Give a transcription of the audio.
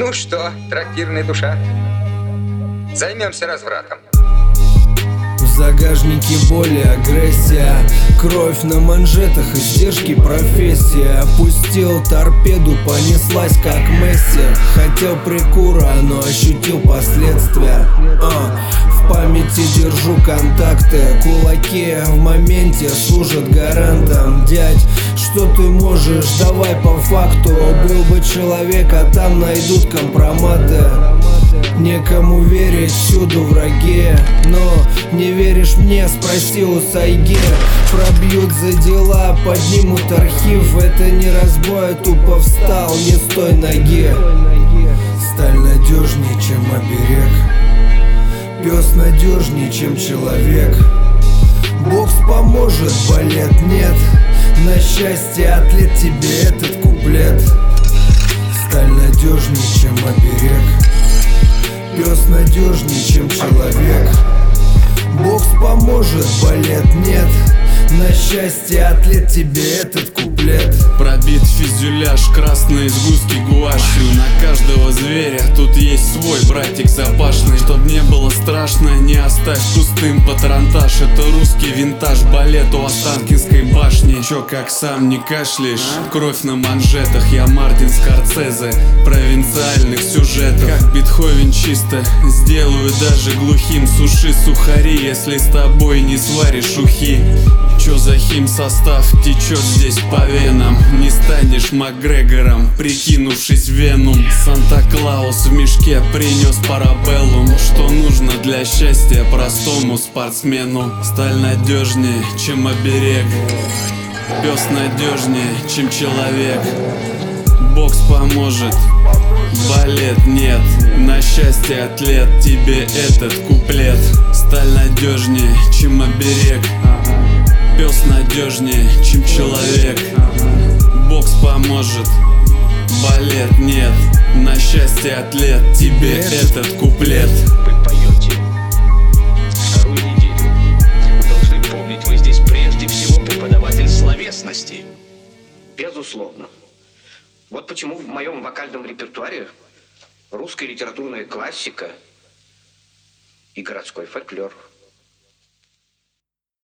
Ну что, трактирная душа, займемся развратом. В загажнике боли агрессия, кровь на манжетах, издержки профессия. Опустил торпеду, понеслась как Месси. Хотел прикура, но ощутил последствия. В памяти держу контакты, кулаки в моменте служат гарантом. Дядь, что ты можешь, давай по факту. Был бы человек, а там найдут компроматы. Некому верить, всюду враги. Но не веришь мне, спроси у Сайги. Пробьют за дела, поднимут архив. Это не разбой, тупо встал, не с той ноги. Сталь надежнее, чем оберег. Пес надежнее, чем человек. Бокс поможет, балет нет. На счастье, атлет, тебе этот куплет. Сталь надежнее, чем оберег. Пес надежнее, чем человек. Бокс поможет, балет нет. На счастье, атлет, тебе этот куплет. Пробит фюзеляж, красные сгустки гуашью. На каждого зверя тут есть свой братик запашный. Чтоб не было страшно, не оставь пустым патронтаж. Это русский винтаж, балет у Останкинской башни. Чё, как сам не кашляешь? Кровь на манжетах, я Мартин Скорсезе. Провинциальных сюжетов, как Бетховен чисто сделаю даже глухим. Суши сухари, если с тобой не сваришь ухи. Чё за химсостав течет здесь по венам? Не станешь Макгрегором, прикинувшись Веном. Санта-Клаус в мешке принес парабеллум. Что нужно для счастья простому спортсмену? Сталь надежнее, чем оберег. Пес надежнее, чем человек. Бокс поможет, балет нет. На счастье, атлет, тебе этот куплет. Сталь надежнее, чем оберег. Пес надежнее, чем человек. Бокс поможет, балет нет. На счастье, атлет, тебе этот куплет. Вы поете вторую неделю. Вы должны помнить, вы здесь прежде всего преподаватель словесности. Безусловно. Вот почему в моем вокальном репертуаре русская литературная классика и городской фольклор.